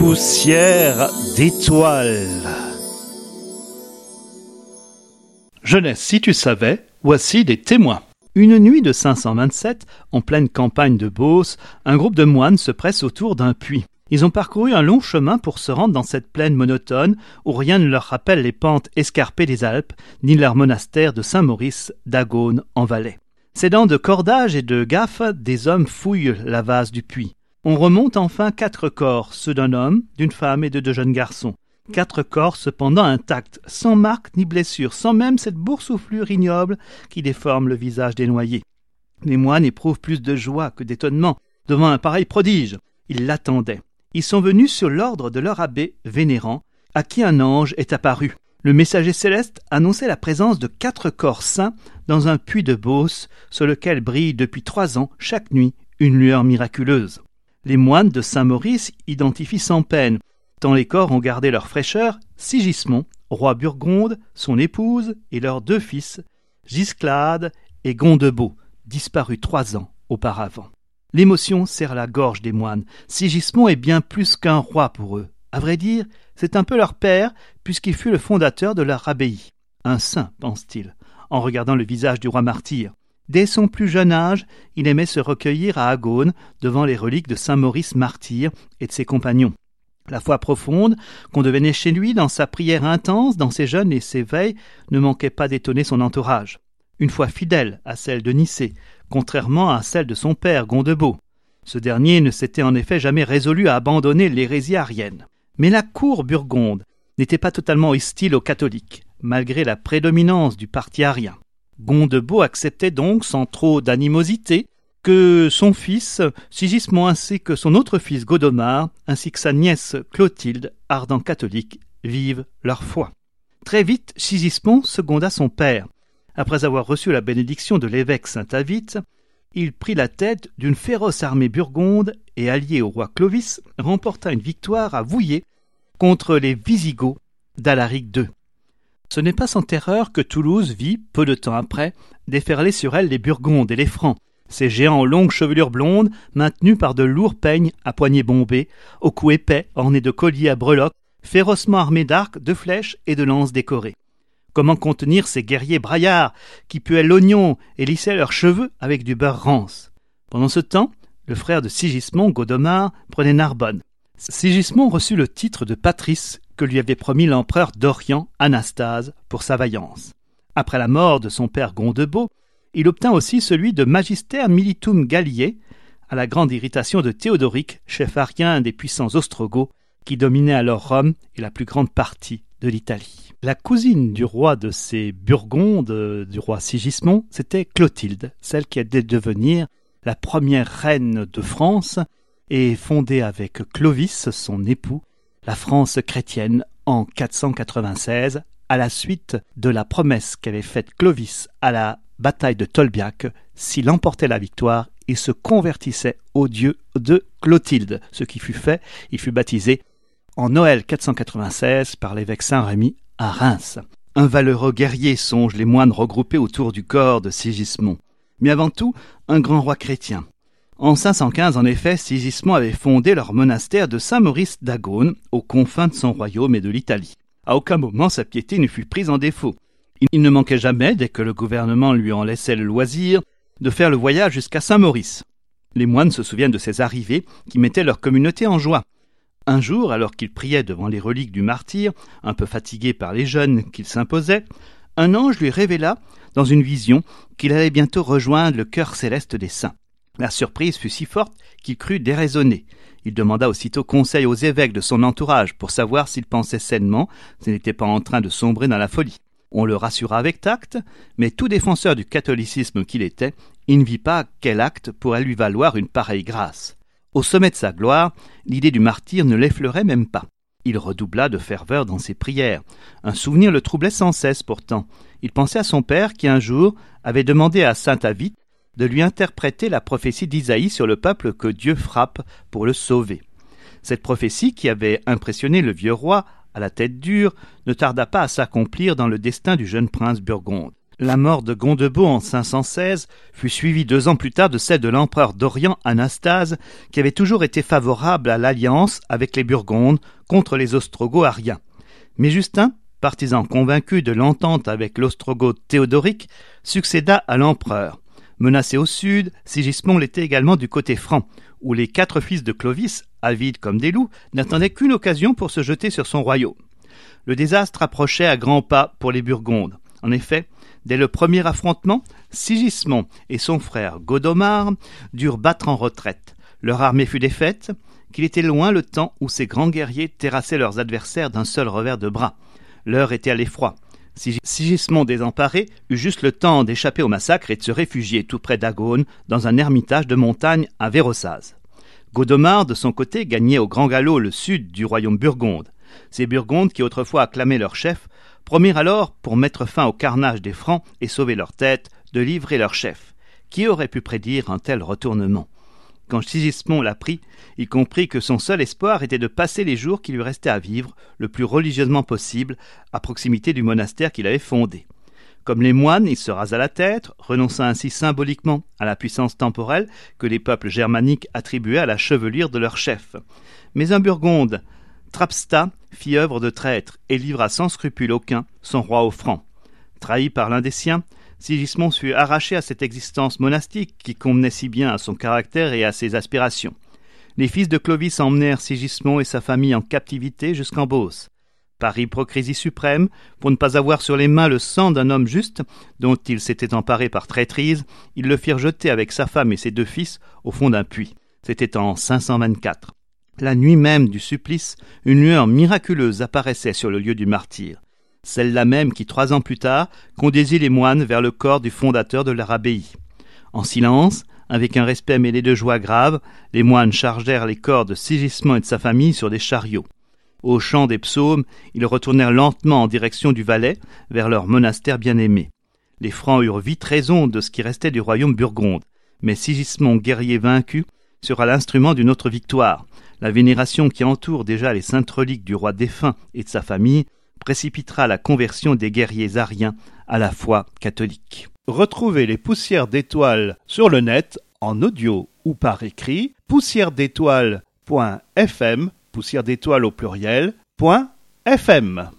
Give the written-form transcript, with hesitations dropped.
Poussière d'étoiles. Jeunesse, si tu savais, voici des témoins. Une nuit de 527, en pleine campagne de Beauce, un groupe de moines se presse autour d'un puits. Ils ont parcouru un long chemin pour se rendre dans cette plaine monotone où rien ne leur rappelle les pentes escarpées des Alpes, ni leur monastère de Saint-Maurice d'Agone en Valais. S'aidant de cordages et de gaffes, des hommes fouillent la vase du puits. On remonte enfin 4 corps, ceux d'un homme, d'une femme et de 2 jeunes garçons. 4 corps cependant intacts, sans marque ni blessure, sans même cette boursouflure ignoble qui déforme le visage des noyés. Les moines éprouvent plus de joie que d'étonnement devant un pareil prodige. Ils l'attendaient. Ils sont venus sur l'ordre de leur abbé vénérant, à qui un ange est apparu. Le messager céleste annonçait la présence de 4 corps saints dans un puits de Beauce, sur lequel brille depuis 3 ans, chaque nuit, une lueur miraculeuse. Les moines de Saint-Maurice identifient sans peine, tant les corps ont gardé leur fraîcheur, Sigismond, roi Burgonde, son épouse et leurs 2 fils, Gisclade et Gondebaud, disparus 3 ans auparavant. L'émotion serre la gorge des moines. Sigismond est bien plus qu'un roi pour eux. À vrai dire, c'est un peu leur père, puisqu'il fut le fondateur de leur abbaye. Un saint, pense-t-il, en regardant le visage du roi martyr. Dès son plus jeune âge, il aimait se recueillir à Agone devant les reliques de Saint-Maurice martyr et de ses compagnons. La foi profonde qu'on devenait chez lui dans sa prière intense, dans ses jeûnes et ses veilles, ne manquait pas d'étonner son entourage. Une foi fidèle à celle de Nicée, contrairement à celle de son père Gondebaud. Ce dernier ne s'était en effet jamais résolu à abandonner l'hérésie arienne. Mais la cour burgonde n'était pas totalement hostile aux catholiques, malgré la prédominance du parti arien. Gondebaud acceptait donc sans trop d'animosité que son fils Sigismond ainsi que son autre fils Godomar ainsi que sa nièce Clotilde, ardents catholiques, vivent leur foi. Très vite, Sigismond seconda son père. Après avoir reçu la bénédiction de l'évêque Saint-Avite, il prit la tête d'une féroce armée burgonde et, allié au roi Clovis, remporta une victoire à Vouillers contre les Visigoths d'Alaric II. Ce n'est pas sans terreur que Toulouse vit, peu de temps après, déferler sur elle les Burgondes et les Francs, ces géants aux longues chevelures blondes, maintenus par de lourds peignes à poignets bombés, au cou épais, ornés de colliers à breloques, férocement armés d'arcs, de flèches et de lances décorées. Comment contenir ces guerriers braillards qui puaient l'oignon et lissaient leurs cheveux avec du beurre rance? Pendant ce temps, le frère de Sigismond, Godomar, prenait Narbonne. Sigismond reçut le titre de patrice que lui avait promis l'empereur d'Orient, Anastase, pour sa vaillance. Après la mort de son père Gondebaud, il obtint aussi celui de Magister Militum Galliae, à la grande irritation de Théodoric, chef arien des puissants Ostrogoths, qui dominaient alors Rome et la plus grande partie de l'Italie. La cousine du roi de ces Burgondes, du roi Sigismond, c'était Clotilde, celle qui allait devenir la première reine de France et fonder avec Clovis, son époux, la France chrétienne en 496, à la suite de la promesse qu'avait faite Clovis à la bataille de Tolbiac. S'il emportait la victoire, il se convertissait au dieu de Clotilde. Ce qui fut fait, il fut baptisé en Noël 496 par l'évêque Saint-Rémy à Reims. Un valeureux guerrier, songent les moines regroupés autour du corps de Sigismond. Mais avant tout, un grand roi chrétien. En 515, en effet, Sigismond avait fondé leur monastère de Saint-Maurice d'Agone, aux confins de son royaume et de l'Italie. À aucun moment sa piété ne fut prise en défaut. Il ne manquait jamais, dès que le gouvernement lui en laissait le loisir, de faire le voyage jusqu'à Saint-Maurice. Les moines se souviennent de ces arrivées qui mettaient leur communauté en joie. Un jour, alors qu'il priait devant les reliques du martyr, un peu fatigué par les jeûnes qu'il s'imposait, un ange lui révéla, dans une vision, qu'il allait bientôt rejoindre le cœur céleste des saints. La surprise fut si forte qu'il crut déraisonner. Il demanda aussitôt conseil aux évêques de son entourage pour savoir s'ils pensaient sainement, s'ils n'étaient pas en train de sombrer dans la folie. On le rassura avec tact, mais tout défenseur du catholicisme qu'il était, il ne vit pas quel acte pourrait lui valoir une pareille grâce. Au sommet de sa gloire, l'idée du martyr ne l'effleurait même pas. Il redoubla de ferveur dans ses prières. Un souvenir le troublait sans cesse pourtant. Il pensait à son père qui un jour avait demandé à saint Avite de lui interpréter la prophétie d'Isaïe sur le peuple que Dieu frappe pour le sauver. Cette prophétie, qui avait impressionné le vieux roi à la tête dure, ne tarda pas à s'accomplir dans le destin du jeune prince burgonde. La mort de Gondebaud en 516 fut suivie 2 ans plus tard de celle de l'empereur d'Orient Anastase, qui avait toujours été favorable à l'alliance avec les Burgondes contre les Ostrogo-Ariens. Mais Justin, partisan convaincu de l'entente avec l'Ostrogoth Théodoric, succéda à l'empereur. Menacé au sud, Sigismond l'était également du côté franc, où les 4 fils de Clovis, avides comme des loups, n'attendaient qu'une occasion pour se jeter sur son royaume. Le désastre approchait à grands pas pour les Burgondes. En effet, dès le premier affrontement, Sigismond et son frère Godomar durent battre en retraite. Leur armée fut défaite, qu'il était loin le temps où ces grands guerriers terrassaient leurs adversaires d'un seul revers de bras. L'heure était à l'effroi. Sigismond désemparé eut juste le temps d'échapper au massacre et de se réfugier tout près d'Agone, dans un ermitage de montagne à Vérossaz. Godomar, de son côté, gagnait au grand galop le sud du royaume burgonde. Ces Burgondes, qui autrefois acclamaient leur chef, promirent alors, pour mettre fin au carnage des Francs et sauver leur tête, de livrer leur chef. Qui aurait pu prédire un tel retournement ? Quand Sigismond l'apprit, il comprit que son seul espoir était de passer les jours qui lui restaient à vivre le plus religieusement possible à proximité du monastère qu'il avait fondé. Comme les moines, il se rasa la tête, renonçant ainsi symboliquement à la puissance temporelle que les peuples germaniques attribuaient à la chevelure de leur chef. Mais un Burgonde, Trapsta, fit œuvre de traître et livra sans scrupule aucun son roi aux Francs. Trahi par l'un des siens, Sigismond fut arraché à cette existence monastique qui convenait si bien à son caractère et à ses aspirations. Les fils de Clovis emmenèrent Sigismond et sa famille en captivité jusqu'en Beauce. Par hypocrisie suprême, pour ne pas avoir sur les mains le sang d'un homme juste, dont ils s'étaient emparés par traîtrise, ils le firent jeter avec sa femme et ses 2 fils au fond d'un puits. C'était en 524. La nuit même du supplice, une lueur miraculeuse apparaissait sur le lieu du martyre. Celle-là même qui, 3 ans plus tard, conduisit les moines vers le corps du fondateur de leur abbaye. En silence, avec un respect mêlé de joie grave, les moines chargèrent les corps de Sigismond et de sa famille sur des chariots. Au chant des psaumes, ils retournèrent lentement en direction du Valais, vers leur monastère bien-aimé. Les Francs eurent vite raison de ce qui restait du royaume burgonde, mais Sigismond, guerrier vaincu, sera l'instrument d'une autre victoire. La vénération qui entoure déjà les saintes reliques du roi défunt et de sa famille précipitera la conversion des guerriers ariens à la foi catholique. Retrouvez les Poussières d'étoiles sur le net, en audio ou par écrit, poussièredétoiles.fm, poussière d'étoiles au pluriel, .fm.